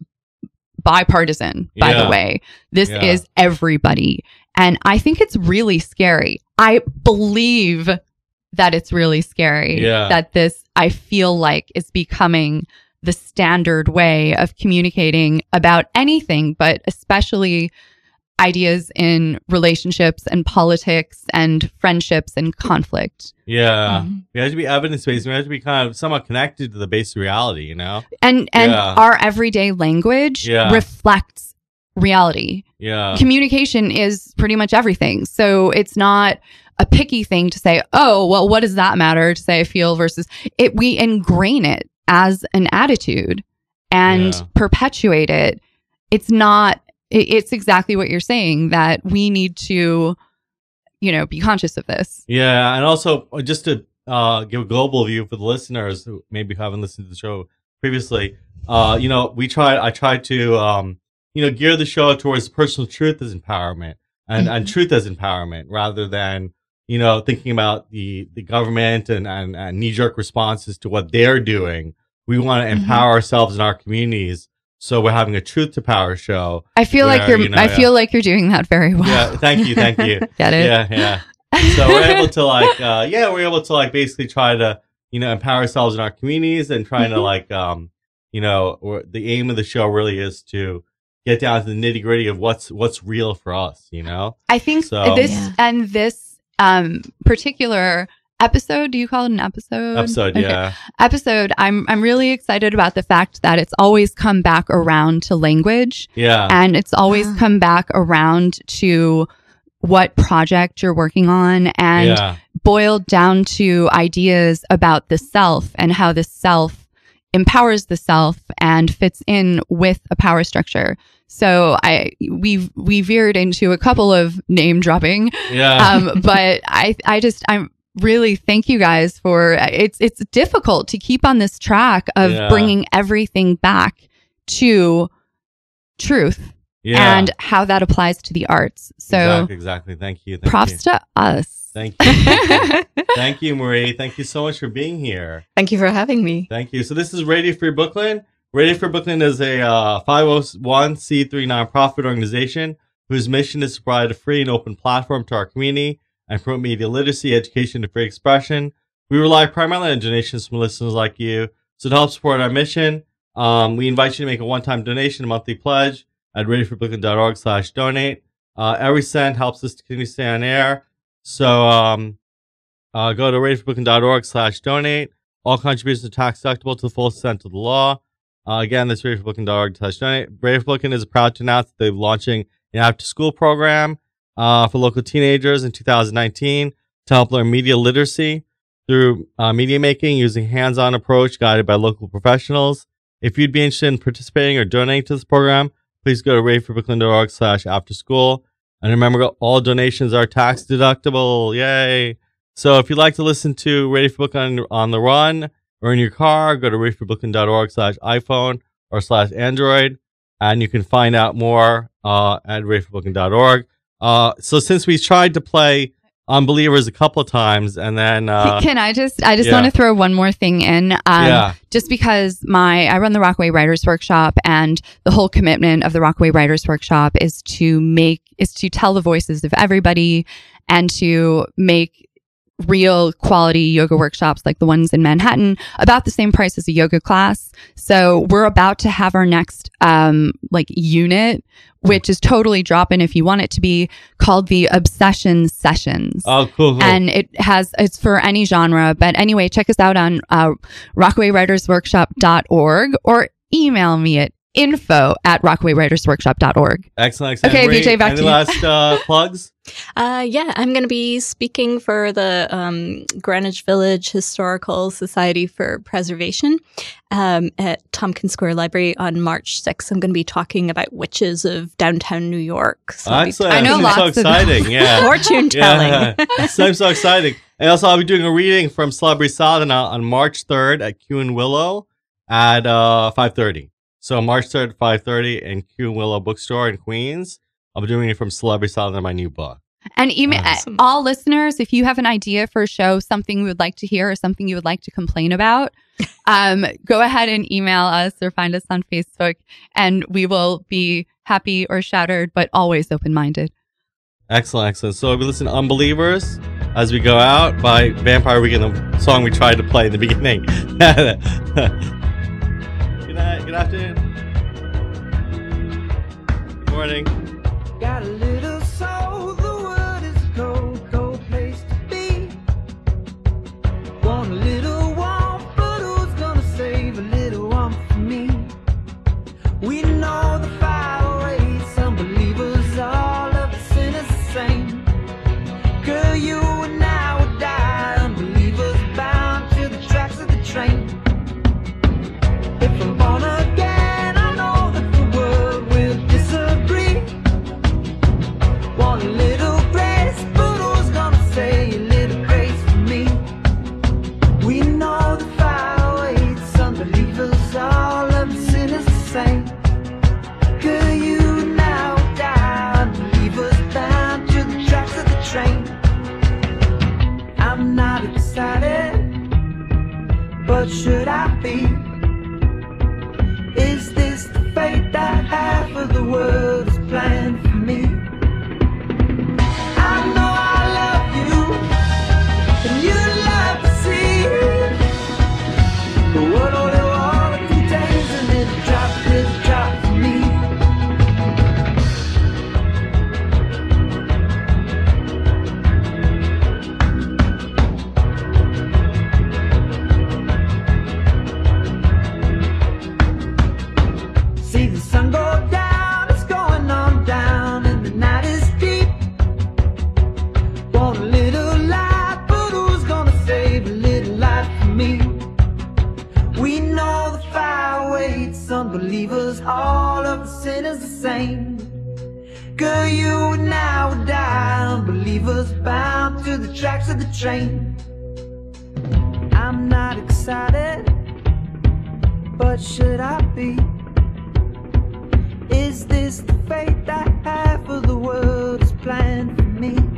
bipartisan, by Yeah. the way. This Yeah. is everybody. And I think it's really scary. I believe that it's really scary Yeah. that this, I feel like, is becoming the standard way of communicating about anything, but especially ideas in relationships and politics and friendships and conflict. Yeah. Mm-hmm. We have to be evidence based. We have to be kind of somewhat connected to the base reality, you know? And and Yeah. our everyday language Yeah. reflects reality. Yeah. Communication is pretty much everything. So it's not a picky thing to say, oh, well, what does that matter to say I feel versus it? We ingrain it as an attitude and Yeah. perpetuate it. It's not, it, it's exactly what you're saying, that we need to, you know, be conscious of this. Yeah. And also, uh, just to uh, give a global view for the listeners who maybe haven't listened to the show previously, uh, you know, we tried, I tried to, um, you know, gear the show towards personal truth as empowerment and, and truth as empowerment rather than, you know, thinking about the, the government and, and, and knee-jerk responses to what they're doing. We want to empower ourselves and our communities. So we're having a truth to power show. I feel like Where, you're, you know, I yeah. feel like you're doing that very well. Yeah. Thank you. Thank you. Get it? Yeah. Yeah. So we're able to like, uh, yeah, we're able to like basically try to, you know, empower ourselves in our communities and trying to like, um, you know, or the aim of the show really is to get down to the nitty gritty of what's, what's real for us, you know? I think So- this Yeah. and this um particular episode, do you call it an episode? Episode. Okay. Yeah. Episode, I'm I'm really excited about the fact that it's always come back around to language Yeah. and it's always Ah. come back around to what project you're working on and yeah. boiled down to ideas about the self and how the self empowers the self and fits in with a power structure. So I we we veered into a couple of name dropping, Yeah. um, but I I just I'm really thank you guys for it's it's difficult to keep on this track of Yeah. bringing everything back to truth yeah. and how that applies to the arts. So exactly. Exactly. Thank you. Thank props you. to us. Thank you. Thank you, Marie. Thank you so much for being here. Thank you for having me. Thank you. So this is Radio Free Brooklyn. Radio Free Brooklyn is a uh, five oh one c three nonprofit organization whose mission is to provide a free and open platform to our community and promote media literacy, education, and free expression. We rely primarily on donations from listeners like you. So to help support our mission, um, we invite you to make a one-time donation, a monthly pledge at radioforbrooklyn.org slash donate. Uh, every cent helps us to continue to stay on air. So um, uh, go to radioforbrooklyn.org slash donate. All contributions are tax deductible to the full extent of the law. Uh, again, that's radioforbrooklyn.org slash donate. Radio for Brooklyn is proud to announce that they're launching an after-school program uh, for local teenagers in two thousand nineteen to help learn media literacy through uh, media making using hands-on approach guided by local professionals. If you'd be interested in participating or donating to this program, please go to readyforbrooklyn.org slash after school. And remember, all donations are tax deductible. Yay. So if you'd like to listen to Ready for Brooklyn on, on the run or in your car, go to readyforbrooklyn.org slash iPhone or slash Android. And you can find out more uh, at readyforbrooklyn dot org. Uh, so since we tried to play Unbelievers a couple of times, and then uh, can I just I just yeah. want to throw one more thing in, um, Yeah. just because my I run the Rockaway Writers Workshop, and the whole commitment of the Rockaway Writers Workshop is to make is to tell the voices of everybody and to make real quality yoga workshops like the ones in Manhattan about the same price as a yoga class. So we're about to have our next um like unit, which is totally drop-in if you want it to be, called the Obsession Sessions. Oh, cool, cool. And it has, it's for any genre. But anyway, check us out on uh, rockaway writers workshop dot org or email me at info at rockaway writers workshop dot org. Excellent, excellent. Okay, Marie, V J, back any to you. last uh, plugs? Uh, yeah, I'm going to be speaking for the um, Greenwich Village Historical Society for Preservation um, at Tompkins Square Library on March sixth. I'm going to be talking about witches of downtown New York. So I'll be Excellent. I know This is so lots of them. exciting. Yeah. fortune telling. Yeah. so, so exciting. And also, I'll be doing a reading from Celebrity Sadhana on March third at Q and Willow at uh, five thirty. So March third at five thirty in Q and Willow Bookstore in Queens. I'll be doing it from Celebrity Sadhana, my new book. And email Awesome. all listeners, if you have an idea for a show, something we would like to hear or something you would like to complain about, um, go ahead and email us or find us on Facebook, and we will be happy or shattered, but always open-minded. Excellent, excellent. So we listen to Unbelievers as we go out by Vampire Weekend, the song we tried to play in the beginning. Good night, good afternoon. Good morning. Got a little soul, the world is a cold, cold place to be. Want a little warmth, but who's gonna save a little warmth for me? We know the fire waits, unbelievers, all of the sinners the same. Girl, you and I would die, unbelievers bound to the tracks of the train. If I'm born again, I know that the world will disagree. Want a little grace, but who's gonna say a little grace for me? We know the fire waits, unbelievers, all of the sinners the same. Girl, you and I will die, unbelievers bound to the tracks of the train. I'm not excited, but should I be? Is this the fate that half of the world has planned for me? I know I love you, and you love to see it. But what all the water contains, a little drop, little drop for me. See the sun go down, it's going on down, and the night is deep. Want a little light, but who's gonna save a little light for me? We know the fire waits, unbelievers, all of the sinners the same. Girl, you and I will die, unbelievers bound to the tracks of the train. I'm not excited, but should I be? Is this the fate that half of the world has planned for me?